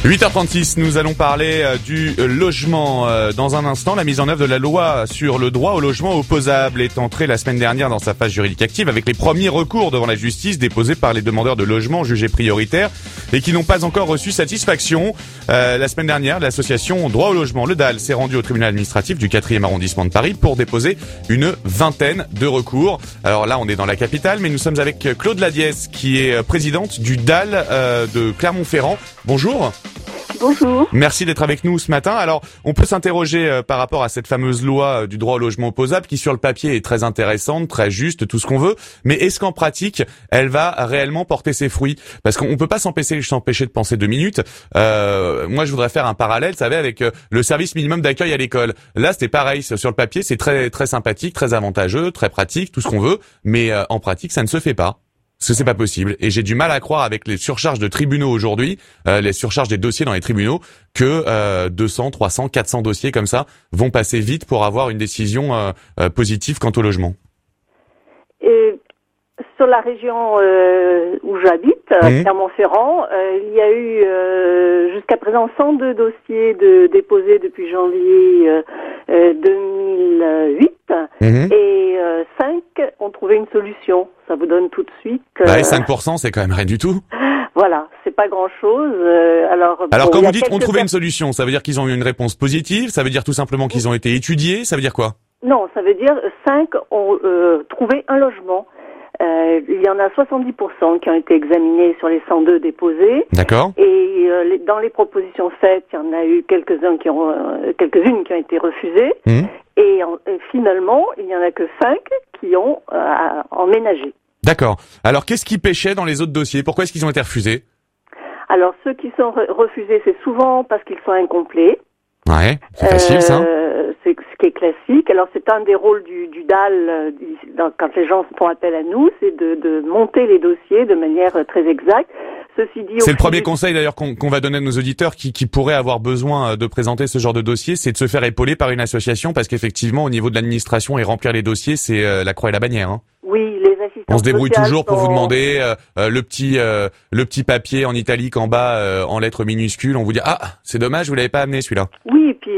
8h36, nous allons parler du logement dans un instant. La mise en œuvre de la loi sur le droit au logement opposable est entrée la semaine dernière dans sa phase juridique active avec les premiers recours devant la justice déposés par les demandeurs de logement jugés prioritaires et qui n'ont pas encore reçu satisfaction. La semaine dernière, l'association Droit au logement, le DAL, s'est rendue au tribunal administratif du 4e arrondissement de Paris pour déposer une vingtaine de recours. Alors là, on est dans la capitale, mais nous sommes avec Claude Ladiès, qui est présidente du DAL de Clermont-Ferrand. Bonjour. Bonjour. Merci d'être avec nous ce matin. Alors, on peut s'interroger par rapport à cette fameuse loi du droit au logement opposable qui, sur le papier, est très intéressante, très juste, tout ce qu'on veut. Mais est-ce qu'en pratique, elle va réellement porter ses fruits? Parce qu'on peut pas s'empêcher de penser 2 minutes. Moi, je voudrais faire un parallèle, vous savez, avec le service minimum d'accueil à l'école. Là, c'était pareil. Sur le papier, c'est très, très sympathique, très avantageux, très pratique, tout ce qu'on veut. Mais en pratique, ça ne se fait pas. Parce que c'est pas possible. Et j'ai du mal à croire avec les surcharges de tribunaux aujourd'hui, les surcharges des dossiers dans les tribunaux, que 200, 300, 400 dossiers comme ça vont passer vite pour avoir une décision positive quant au logement. Et sur la région où j'habite, Clermont-Ferrand, il y a eu jusqu'à présent 102 dossiers déposés depuis janvier 2008 et 5 ont trouvé une solution. Ça vous donne tout de suite... et 5%, c'est quand même rien du tout. Voilà, c'est pas grand-chose. Alors quand vous dites ont trouvé une solution, ça veut dire qu'ils ont eu une réponse positive? Ça veut dire tout simplement qu'ils ont été étudiés? Ça veut dire quoi? Non, ça veut dire 5 ont trouvé un logement. Il y en a 70% qui ont été examinés sur les 102 déposés. D'accord. Et dans les propositions faites, il y en a eu quelques-unes qui ont été refusées. Et finalement, il n'y en a que 5 qui ont emménagé. D'accord. Alors, qu'est-ce qui pêchait dans les autres dossiers? Pourquoi est-ce qu'ils ont été refusés? Alors, ceux qui sont refusés, c'est souvent parce qu'ils sont incomplets. Ouais, c'est facile ça. C'est ce qui est classique. Alors c'est un des rôles du DAL quand les gens font appel à nous, c'est de monter les dossiers de manière très exacte. Ceci dit, c'est le premier conseil d'ailleurs qu'on va donner à nos auditeurs qui pourraient avoir besoin de présenter ce genre de dossier, c'est de se faire épauler par une association parce qu'effectivement au niveau de l'administration et remplir les dossiers, c'est la croix et la bannière. Hein. Oui, les assistants. On se débrouille toujours pour vous demander le petit papier en italique en bas en lettres minuscules. On vous dit c'est dommage, vous l'avez pas amené celui-là. Oui, et puis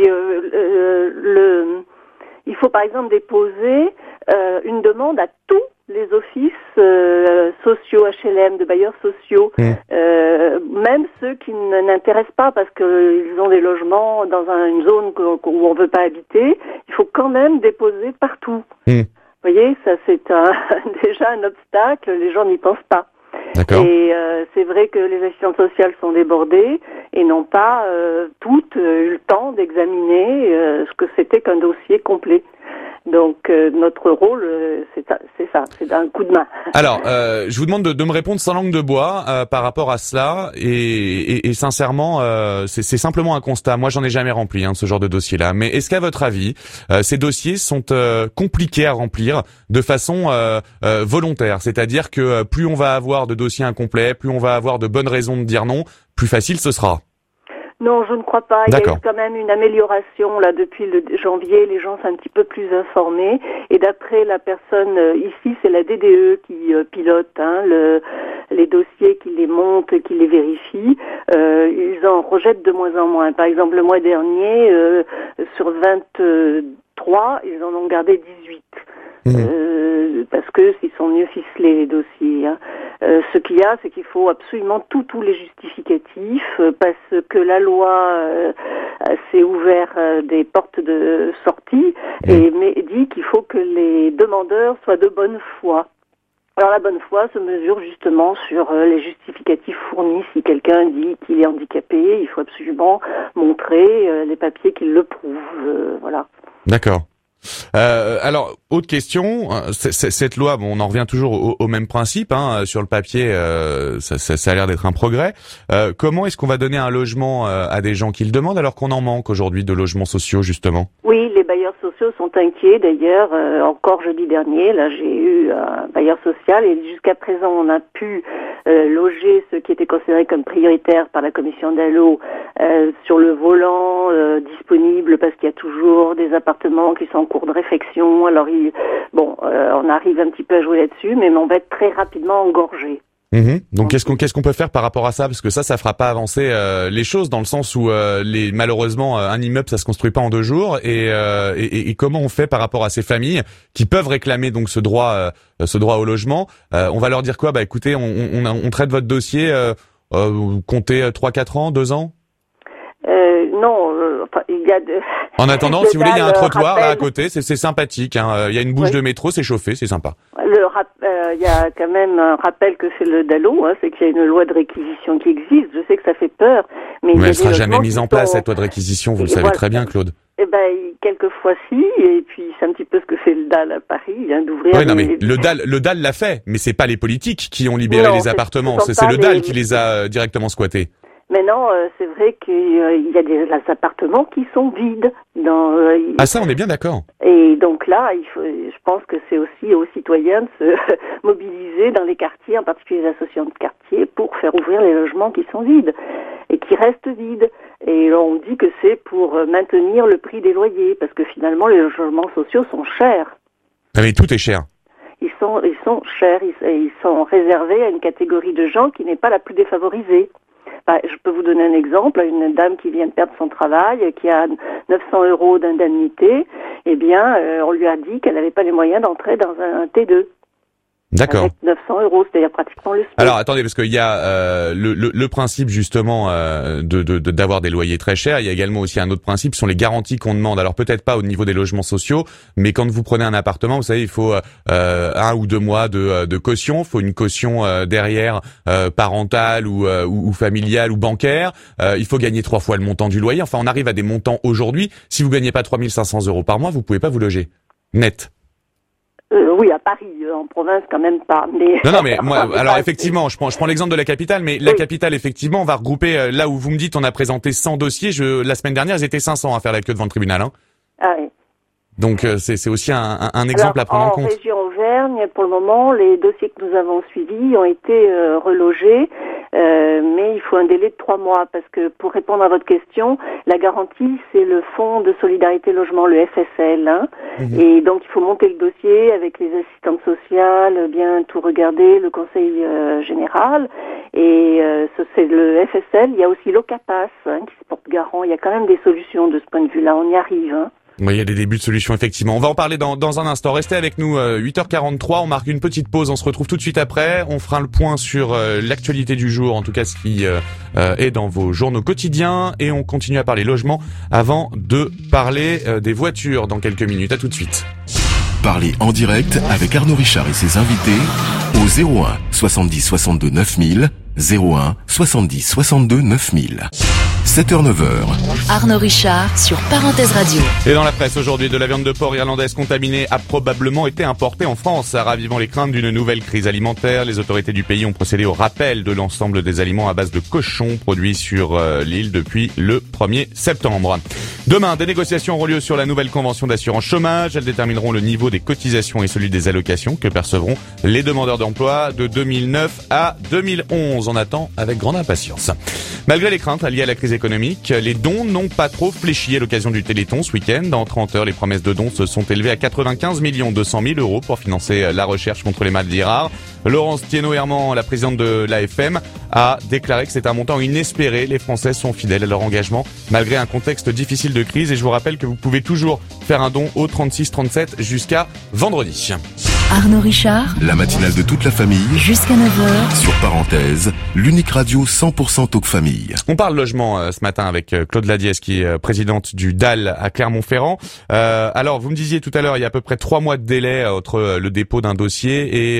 il faut par exemple déposer une demande à tous les offices sociaux HLM, de bailleurs sociaux, même ceux qui n'intéressent pas parce qu'ils ont des logements dans une zone où on veut pas habiter. Il faut quand même déposer partout. Vous voyez, ça c'est déjà un obstacle, les gens n'y pensent pas. D'accord. Et c'est vrai que les assistantes sociales sont débordées et n'ont pas toutes eu le temps d'examiner ce que c'était qu'un dossier complet. Donc notre rôle, c'est ça, c'est un coup de main. Alors, je vous demande de me répondre sans langue de bois par rapport à cela et sincèrement, c'est simplement un constat. Moi, j'en ai jamais rempli ce genre de dossier-là. Mais est-ce qu'à votre avis, ces dossiers sont compliqués à remplir de façon volontaire? C'est-à-dire que plus on va avoir de dossiers incomplets, plus on va avoir de bonnes raisons de dire non, plus facile ce sera. Non, je ne crois pas. Il y a eu quand même une amélioration là depuis le janvier. Les gens sont un petit peu plus informés. Et d'après la personne ici, c'est la DDE qui pilote les dossiers, qui les monte, qui les vérifie. Ils en rejettent de moins en moins. Par exemple, le mois dernier, sur 23, ils en ont gardé 18. Parce que s'ils sont mieux ficelés les dossiers. Ce qu'il y a, c'est qu'il faut absolument tous les justificatifs parce que la loi s'est ouvert des portes de sortie mais dit qu'il faut que les demandeurs soient de bonne foi. Alors la bonne foi se mesure justement sur les justificatifs fournis. Si quelqu'un dit qu'il est handicapé, il faut absolument montrer les papiers qui le prouvent. Voilà. D'accord. Alors, autre question, cette loi, on en revient toujours au même principe, sur le papier, ça a l'air d'être un progrès. Comment est-ce qu'on va donner un logement à des gens qui le demandent alors qu'on en manque aujourd'hui de logements sociaux, justement? Oui, les bailleurs sociaux sont inquiets d'ailleurs. Encore jeudi dernier, là, j'ai eu un bailleur social et jusqu'à présent, on a pu loger ceux qui étaient considérés comme prioritaires par la commission d'Allo sur le volant disponible parce qu'il y a toujours des appartements qui sont en cours de réfection. Alors, on arrive un petit peu à jouer là-dessus, mais on va être très rapidement engorgé. Donc qu'est-ce qu'on peut faire par rapport à ça, parce que ça fera pas avancer les choses, dans le sens où malheureusement un immeuble ça se construit pas en 2 jours, et comment on fait par rapport à ces familles qui peuvent réclamer donc ce droit au logement. On va leur dire quoi? Bah écoutez, on traite votre dossier, comptez 3-4 ans, 2 ans. Non, il y a En attendant, si vous voulez, il y a un trottoir là à côté, c'est sympathique, hein. Il y a une bouche de métro, c'est chauffé, c'est sympa. Il y a quand même un rappel que c'est le DALO, hein, c'est qu'il y a une loi de réquisition qui existe. Je sais que ça fait peur, mais elle sera jamais mise en place, cette loi de réquisition, vous le savez très bien, Claude. Eh ben, quelquefois si, et puis c'est un petit peu ce que fait le DAL à Paris, hein, d'ouvrir. Oui, non, mais le DAL l'a fait, mais c'est pas les politiques qui ont libéré les appartements, c'est le DAL qui les a directement squattés. Maintenant, c'est vrai qu'il y a des appartements qui sont vides. Ah ça, on est bien d'accord. Et donc là, je pense que c'est aussi aux citoyens de se mobiliser dans les quartiers, en particulier les associations de quartier, pour faire ouvrir les logements qui sont vides et qui restent vides. Et on dit que c'est pour maintenir le prix des loyers, parce que finalement, les logements sociaux sont chers. Ah mais tout est cher. Ils sont chers, ils sont réservés à une catégorie de gens qui n'est pas la plus défavorisée. Je peux vous donner un exemple, une dame qui vient de perdre son travail, qui a 900 € d'indemnité, eh bien, on lui a dit qu'elle n'avait pas les moyens d'entrer dans un T2. D'accord. Avec 900 €, c'est-à-dire pratiquement le SMIC. Alors attendez, parce qu'il y a le principe justement d'avoir des loyers très chers. Il y a également aussi un autre principe, ce sont les garanties qu'on demande. Alors peut-être pas au niveau des logements sociaux, mais quand vous prenez un appartement, vous savez, il faut 1 ou 2 mois de caution. Il faut une caution derrière parentale ou familiale ou bancaire. Il faut gagner 3 fois le montant du loyer. Enfin, on arrive à des montants aujourd'hui. Si vous gagnez pas 3 500 € par mois, vous pouvez pas vous loger net. Oui, à Paris, en province quand même pas. Mais non, mais moi, alors effectivement, je prends l'exemple de la capitale, mais la capitale, effectivement, on va regrouper là où vous me dites, on a présenté 100 dossiers. La semaine dernière, ils étaient 500 à faire la queue devant le tribunal. Hein. Ah oui. Donc c'est aussi un exemple à prendre en compte. En région Auvergne, pour le moment, les dossiers que nous avons suivis ont été relogés, mais il faut un délai de 3 mois, parce que pour répondre à votre question, la garantie, c'est le Fonds de solidarité logement, le FSL, hein, et donc il faut monter le dossier avec les assistantes sociales, bien tout regarder, le conseil général, et c'est le FSL. Il y a aussi l'OCAPAS, hein, qui se porte garant. Il y a quand même des solutions de ce point de vue-là, on y arrive, hein. Oui, il y a des débuts de solutions, effectivement. On va en parler dans un instant. Restez avec nous, 8h43. On marque une petite pause. On se retrouve tout de suite après. On fera le point sur l'actualité du jour, en tout cas ce qui est dans vos journaux quotidiens. Et on continue à parler logement avant de parler des voitures dans quelques minutes. À tout de suite. Parlez en direct avec Arnaud Richard et ses invités au 01 70 62 9000, 01 70 62 9000. 7h-9h. Arnaud Richard sur Parenthèse Radio. Et dans la presse aujourd'hui, de la viande de porc irlandaise contaminée a probablement été importée en France, ravivant les craintes d'une nouvelle crise alimentaire. Les autorités du pays ont procédé au rappel de l'ensemble des aliments à base de cochon produits sur l'île depuis le 1er septembre. Demain, des négociations auront lieu sur la nouvelle convention d'assurance chômage. Elles détermineront le niveau des cotisations et celui des allocations que percevront les demandeurs d'emploi de 2009 à 2011. On attend avec grande impatience. Malgré les craintes liées à la crise économique, les dons n'ont pas trop fléchi à l'occasion du Téléthon ce week-end. En 30 heures, les promesses de dons se sont élevées à 95 200 000 € pour financer la recherche contre les maladies rares. Laurence Thienot-Herman, la présidente de l'AFM, a déclaré que c'est un montant inespéré. Les Français sont fidèles à leur engagement malgré un contexte difficile de crise. Et je vous rappelle que vous pouvez toujours faire un don au 36 37 jusqu'à vendredi. Arnaud Richard, la matinale de toute la famille, jusqu'à 9h, sur Parenthèse, l'unique radio 100% talk famille. On parle logement ce matin avec Claude Ladiès, qui est présidente du DAL à Clermont-Ferrand. Alors, vous me disiez tout à l'heure, il y a à peu près 3 mois de délai entre le dépôt d'un dossier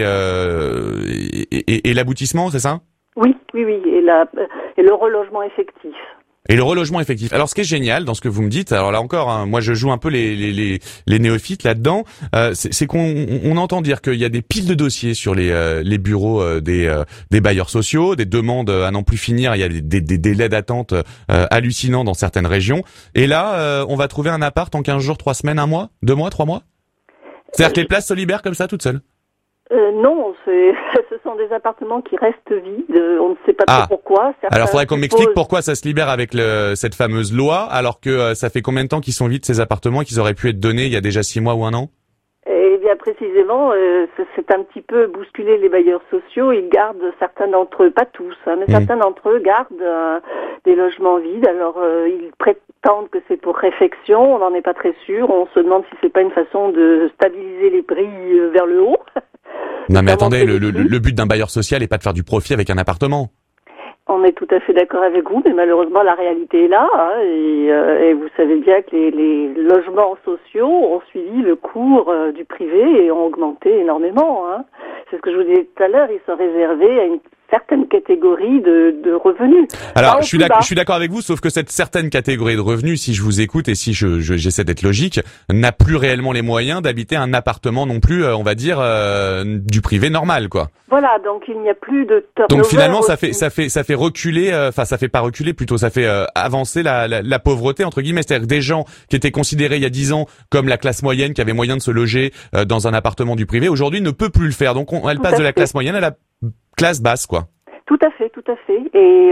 et l'aboutissement, c'est ça? Oui, et le relogement effectif. Et le relogement effectif. Alors, ce qui est génial dans ce que vous me dites, alors là encore, hein, moi je joue un peu les néophytes là-dedans, c'est qu'on entend dire qu'il y a des piles de dossiers sur les bureaux des bailleurs sociaux, des demandes à n'en plus finir. Il y a des délais d'attente hallucinants dans certaines régions. Et là, on va trouver un appart en 15 jours, 3 semaines, 1 mois, 2 mois, 3 mois. C'est-à-dire que les places se libèrent comme ça toutes seules. Non, ce sont des appartements qui restent vides. On ne sait pas trop pourquoi. Alors, faudrait qu'on m'explique pourquoi ça se libère avec cette fameuse loi, alors que ça fait combien de temps qu'ils sont vides ces appartements et qu'ils auraient pu être donnés il y a déjà 6 mois ou 1 an? Eh bien précisément, c'est un petit peu bousculer les bailleurs sociaux. Ils gardent certains d'entre eux, pas tous, mais certains d'entre eux gardent des logements vides. Alors ils prétendent que c'est pour réfection. On n'en est pas très sûr. On se demande si c'est pas une façon de stabiliser les prix vers le haut. Non mais attendez, le but d'un bailleur social n'est pas de faire du profit avec un appartement. On est tout à fait d'accord avec vous, mais malheureusement la réalité est là, et vous savez bien que les logements sociaux ont suivi le cours du privé et ont augmenté énormément. C'est ce que je vous disais tout à l'heure, ils sont réservés à une certaine catégorie de revenus. Alors, je suis d'accord avec vous, sauf que cette certaine catégorie de revenus, si je vous écoute et si j'essaie d'être logique, n'a plus réellement les moyens d'habiter un appartement non plus, on va dire, du privé normal, quoi. Voilà, donc il n'y a plus de turnover. Donc finalement, ça fait reculer, ça fait pas reculer, plutôt ça fait avancer la pauvreté entre guillemets, c'est-à-dire que des gens qui étaient considérés il y a 10 ans comme la classe moyenne, qui avait moyen de se loger dans un appartement du privé, aujourd'hui ne peut plus le faire. Donc elle passe de la classe moyenne à la classe basse, quoi. Tout à fait, tout à fait. Et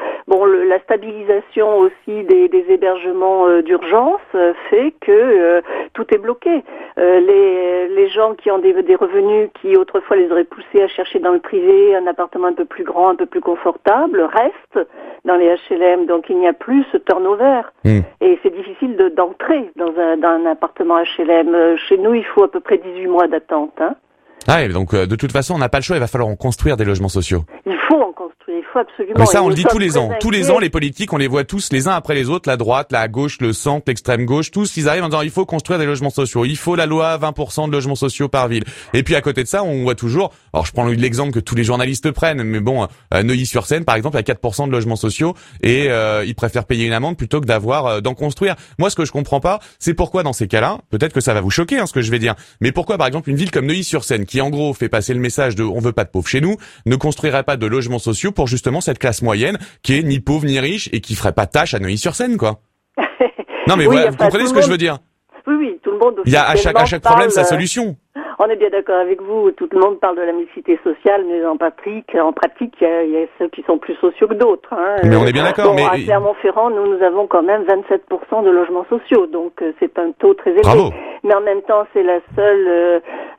la stabilisation aussi des hébergements d'urgence fait que tout est bloqué. Les gens qui ont des revenus qui autrefois les auraient poussés à chercher dans le privé un appartement un peu plus grand, un peu plus confortable, restent dans les HLM. Donc il n'y a plus ce turnover. Et c'est difficile d'entrer dans un appartement HLM. Chez nous, il faut à peu près 18 mois d'attente. Ah, et donc de toute façon, on n'a pas le choix, il va falloir en construire des logements sociaux. Il faut en construire, il faut absolument. Mais ça, on le dit tous les ans. Tous les ans, les politiques, on les voit tous les uns après les autres, la droite, la gauche, le centre, l'extrême gauche, tous, ils arrivent en disant il faut construire des logements sociaux, il faut la loi 20% de logements sociaux par ville. Et puis à côté de ça, on voit toujours, alors je prends l'exemple que tous les journalistes prennent, mais bon, Neuilly-sur-Seine, par exemple, il y a 4% de logements sociaux et ils préfèrent payer une amende plutôt que d'en construire. Moi, ce que je comprends pas, c'est pourquoi dans ces cas-là, peut-être que ça va vous choquer, ce que je vais dire, mais pourquoi par exemple une ville comme Neuilly-sur-Seine, qui en gros fait passer le message de on veut pas de pauvres chez nous, ne construirait pas de logements sociaux pour justement cette classe moyenne qui est ni pauvre ni riche et qui ferait pas tâche à Neuilly-sur-Seine, quoi. Non mais voilà, vous comprenez ce que je veux dire? Oui, tout le monde. Il y a à chaque problème sa solution. On est bien d'accord avec vous. Tout le monde parle de la mixité sociale, mais en pratique, il y a ceux qui sont plus sociaux que d'autres. Mais on est bien d'accord. À Clermont-Ferrand, nous avons quand même 27% de logements sociaux, donc c'est un taux très élevé. Bravo. Mais en même temps, c'est la seule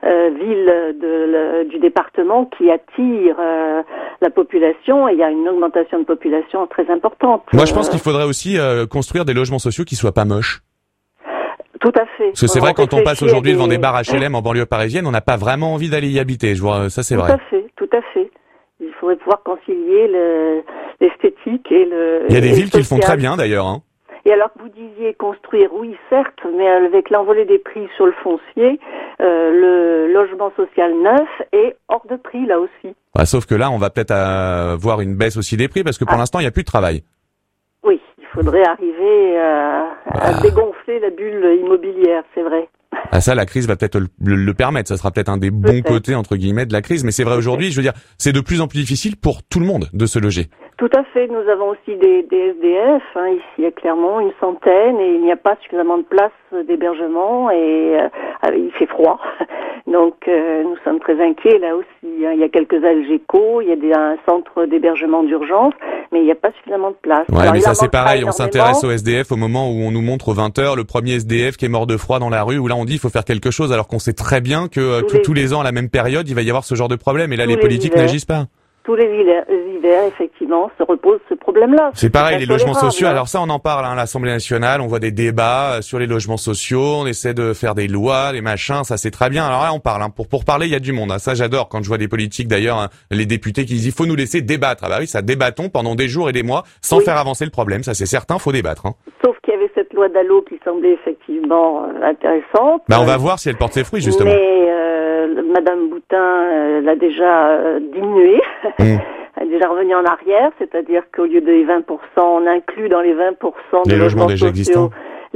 ville du département qui attire la population, et il y a une augmentation de population très importante. Moi, je pense qu'il faudrait aussi construire des logements sociaux qui soient pas moches. Tout à fait. Parce que c'est vrai, quand on passe aujourd'hui devant des bars HLM en banlieue parisienne, on n'a pas vraiment envie d'aller y habiter. Je vois, ça c'est vrai. Tout à fait. Il faudrait pouvoir concilier l'esthétique et le. Il y a des villes qui le font très bien d'ailleurs. Et alors que vous disiez construire, oui, certes, mais avec l'envolée des prix sur le foncier, le logement social neuf est hors de prix là aussi. Bah, sauf que là, on va peut-être voir une baisse aussi des prix parce que pour l'instant, il n'y a plus de travail. Oui, il faudrait arriver à dégonfler la bulle immobilière, c'est vrai. Ah, ça, la crise va peut-être le permettre. Ça sera peut-être un des bons côtés, entre guillemets, de la crise. Mais c'est vrai aujourd'hui, je veux dire, c'est de plus en plus difficile pour tout le monde de se loger. Tout à fait. Nous avons aussi des SDF, ici à Clermont, une centaine, et il n'y a pas suffisamment de place d'hébergement, et il fait froid. Donc nous sommes très inquiets là aussi. Il y a quelques Algeco, il y a un centre d'hébergement d'urgence, mais il n'y a pas suffisamment de place. Ouais, alors, mais ça c'est pareil, on s'intéresse au SDF au moment où on nous montre aux 20h le premier SDF qui est mort de froid dans la rue, où là on dit il faut faire quelque chose, alors qu'on sait très bien que tous les ans à la même période il va y avoir ce genre de problème, et là les politiques n'agissent pas. Tous les hivers, effectivement, se repose ce problème-là. C'est pareil, les logements sociaux. Alors ça, on en parle à l'Assemblée nationale. On voit des débats sur les logements sociaux. On essaie de faire des lois, des machins. Ça, c'est très bien. Alors là, on parle. Pour parler, il y a du monde. Ça, j'adore quand je vois des politiques, d'ailleurs, les députés qui disent il faut nous laisser débattre. Ah bah oui, ça débattons pendant des jours et des mois sans faire avancer le problème. Ça, c'est certain. Faut débattre. Sauf qu'il y avait cette loi Dallot qui semblait effectivement intéressante. Bah, on va voir si elle porte ses fruits, justement. Mais Madame Boutin l'a déjà diminuée. Elle est déjà revenue en arrière, c'est-à-dire qu'au lieu des 20%, on inclut dans les 20% les logements déjà existants.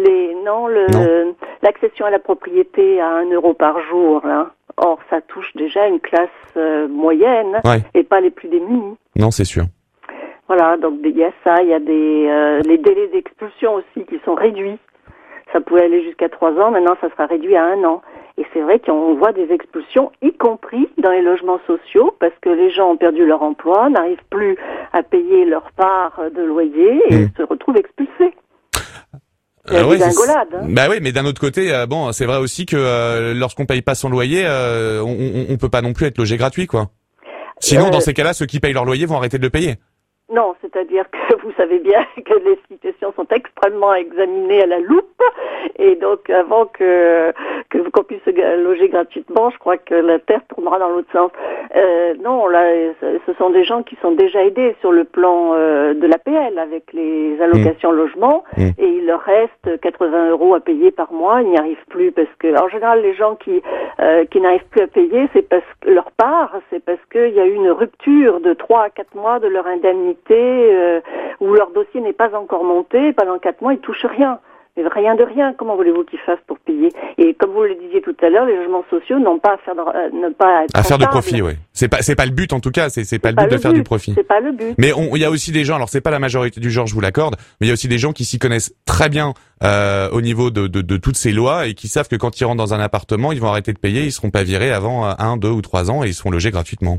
L'accession à la propriété à 1 euro par jour. Là. Or, ça touche déjà une classe moyenne et pas les plus démunis. Non, c'est sûr. Voilà, donc il y a ça, il y a les délais d'expulsion aussi qui sont réduits. Ça pouvait aller jusqu'à 3 ans, maintenant ça sera réduit à 1 an. Et c'est vrai qu'on voit des expulsions, y compris dans les logements sociaux, parce que les gens ont perdu leur emploi, n'arrivent plus à payer leur part de loyer et se retrouvent expulsés. C'est la dégringolade. Bah oui, mais d'un autre côté, bon, c'est vrai aussi que lorsqu'on paye pas son loyer, on peut pas non plus être logé gratuit, quoi. Sinon, dans ces cas-là, ceux qui payent leur loyer vont arrêter de le payer. Non, c'est-à-dire que vous savez bien que les situations sont extrêmement examinées à la loupe, et donc avant qu'on puisse se loger gratuitement, je crois que la terre tournera dans l'autre sens. Non, là, ce sont des gens qui sont déjà aidés sur le plan de l'APL avec les allocations logement, et il leur reste 80 € à payer par mois. Ils n'y arrivent plus parce que, en général, les gens qui n'arrivent plus à payer, c'est parce que leur part, c'est parce qu'il y a eu une rupture de 3 à 4 mois de leur indemnité. Où leur dossier n'est pas encore monté, pendant 4 mois, ils touchent rien. Mais rien de rien. Comment voulez-vous qu'ils fassent pour payer? Et comme vous le disiez tout à l'heure, les logements sociaux n'ont pas à faire de profit, oui. C'est pas le but en tout cas. C'est pas le but de faire du profit. C'est pas le but. Mais il y a aussi des gens. Alors c'est pas la majorité du genre, je vous l'accorde. Mais il y a aussi des gens qui s'y connaissent très bien au niveau de toutes ces lois et qui savent que quand ils rentrent dans un appartement, ils vont arrêter de payer. Ils seront pas virés avant 1, 2 ou 3 ans et ils seront logés gratuitement.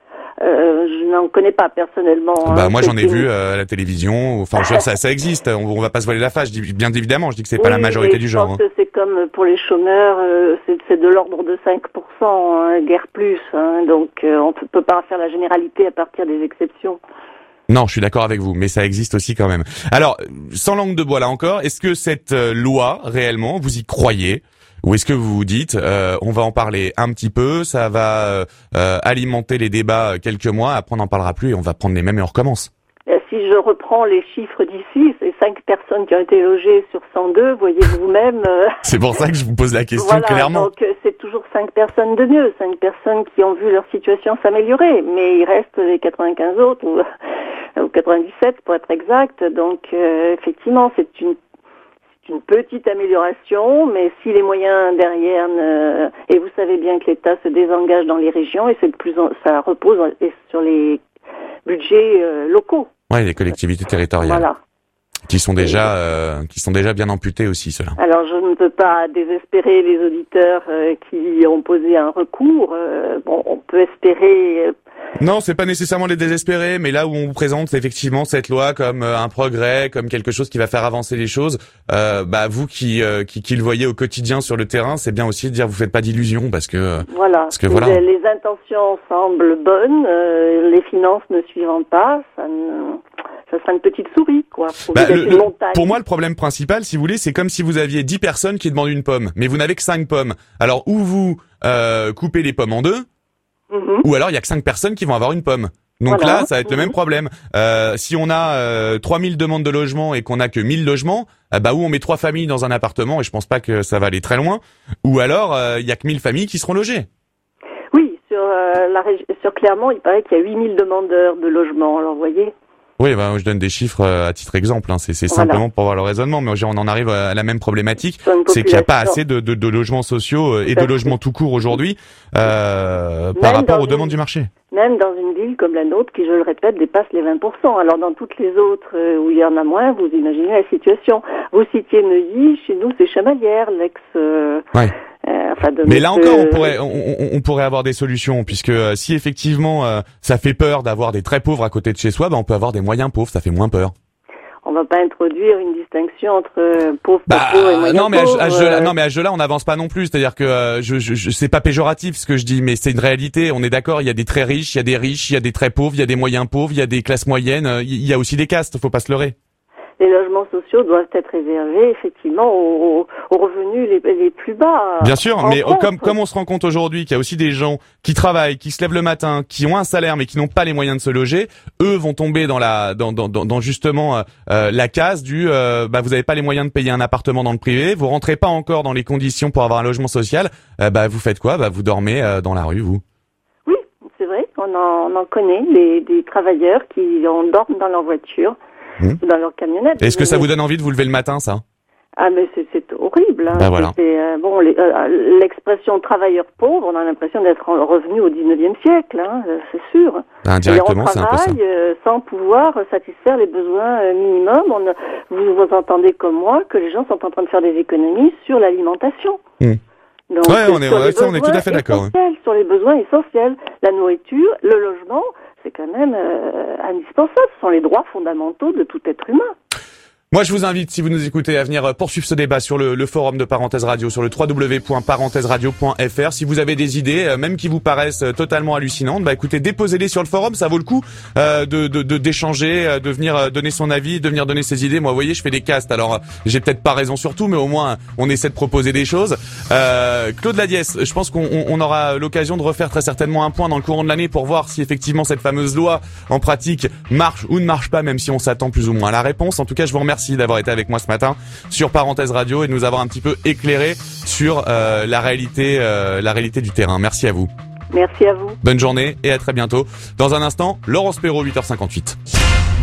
Je n'en connais pas personnellement. Bah moi j'en ai vu à la télévision. Enfin ça existe. On va pas se voiler la face. Je dis bien évidemment. Je dis que c'est pas la majorité du genre. Je pense que c'est comme pour les chômeurs, c'est de l'ordre de 5%, guère plus. Donc on ne peut pas faire la généralité à partir des exceptions. Non, je suis d'accord avec vous, mais ça existe aussi quand même. Alors, sans langue de bois là encore, est-ce que cette loi réellement, vous y croyez? Ou est-ce que vous vous dites, on va en parler un petit peu, ça va alimenter les débats quelques mois, après on n'en parlera plus et on va prendre les mêmes et on recommence? Si je reprends les chiffres d'ici, c'est 5 personnes qui ont été logées sur 102, voyez vous-même. C'est pour ça que je vous pose la question clairement. Donc c'est toujours 5 personnes de mieux, 5 personnes qui ont vu leur situation s'améliorer, mais il reste les 95 autres, ou 97 pour être exact. Donc effectivement, c'est une petite amélioration, mais si les moyens derrière et vous savez bien que l'État se désengage dans les régions et ça repose sur les budgets locaux. Ouais, les collectivités territoriales. Voilà. Qui sont déjà bien amputés aussi, ceux-là. Alors je ne peux pas désespérer les auditeurs qui ont posé un recours. On peut espérer. Non, c'est pas nécessairement les désespérer, mais là où on vous présente effectivement cette loi comme un progrès, comme quelque chose qui va faire avancer les choses, vous qui le voyez au quotidien sur le terrain, c'est bien aussi de dire vous faites pas d'illusions parce que voilà. Les intentions semblent bonnes, les finances ne suivant pas, ça sera une petite souris, quoi. Pour moi, le problème principal, si vous voulez, c'est comme si vous aviez 10 personnes qui demandent une pomme, mais vous n'avez que 5 pommes. Alors, ou vous coupez les pommes en deux, ou alors il y a que 5 personnes qui vont avoir une pomme. Donc là, ça va être le même problème. Si on a 3000 demandes de logement et qu'on a que 1000 logements, ou on met 3 familles dans un appartement, et je pense pas que ça va aller très loin, ou alors il y a que 1000 familles qui seront logées. Oui, sur Clermont, il paraît qu'il y a 8000 demandeurs de logement, alors vous voyez. Oui, je donne des chiffres à titre exemple. C'est simplement pour voir le raisonnement, mais on en arrive à la même problématique, c'est qu'il n'y a pas assez de logements sociaux et de logements tout court aujourd'hui par rapport aux demandes du marché. Même dans une ville comme la nôtre, qui, je le répète, dépasse les 20%. Alors dans toutes les autres où il y en a moins, vous imaginez la situation. Vous citiez Neuilly, chez nous c'est Chamalières, l'ex... Mais là encore, on pourrait avoir des solutions, puisque si effectivement ça fait peur d'avoir des très pauvres à côté de chez soi, on peut avoir des moyens pauvres, ça fait moins peur. On va pas introduire une distinction entre pauvres et moyens non, mais pauvres. à ce jeu-là, on n'avance pas non plus. C'est-à-dire que c'est pas péjoratif ce que je dis, mais c'est une réalité. On est d'accord. Il y a des très riches, il y a des riches, il y a des très pauvres, il y a des moyens pauvres, il y a des classes moyennes. Il y a aussi des castes. Faut pas se leurrer. Les logements sociaux doivent être réservés effectivement aux revenus les plus bas. Bien sûr, mais comme on se rend compte aujourd'hui qu'il y a aussi des gens qui travaillent, qui se lèvent le matin, qui ont un salaire mais qui n'ont pas les moyens de se loger, eux vont tomber dans justement la case du vous avez pas les moyens de payer un appartement dans le privé, vous rentrez pas encore dans les conditions pour avoir un logement social, vous faites quoi? Vous dormez dans la rue, vous. Oui, c'est vrai, on en connaît des travailleurs qui dorment dans leur voiture. Dans leur camionnette. Est-ce que ça vous donne envie de vous lever le matin, ça? Ah, mais c'est horrible. Voilà. L'expression travailleur pauvre, on a l'impression d'être revenu au 19e siècle, c'est sûr. Indirectement, c'est un peu ça. On travaille sans pouvoir satisfaire les besoins minimums. Vous entendez comme moi que les gens sont en train de faire des économies sur l'alimentation. Donc, on est tout à fait d'accord. Sur les besoins essentiels, la nourriture, le logement, c'est quand même indispensable. Ce sont les droits fondamentaux de tout être humain. Moi, je vous invite, si vous nous écoutez, à venir poursuivre ce débat sur le forum de Parenthèse Radio, sur le www.parenthèseradio.fr. Si vous avez des idées, même qui vous paraissent totalement hallucinantes, écoutez, déposez-les sur le forum. Ça vaut le coup d'échanger, de venir donner son avis, de venir donner ses idées. Moi, vous voyez, je fais des castes. Alors, j'ai peut-être pas raison sur tout, mais au moins, on essaie de proposer des choses. Claude Ladiès, je pense qu'on aura l'occasion de refaire très certainement un point dans le courant de l'année pour voir si effectivement cette fameuse loi en pratique marche ou ne marche pas, même si on s'attend plus ou moins à la réponse. En tout cas, je vous remercie d'avoir été avec moi ce matin sur Parenthèse Radio et de nous avoir un petit peu éclairé sur la réalité du terrain. Merci à vous. Merci à vous. Bonne journée et à très bientôt. Dans un instant, Laurence Perrault, 8h58.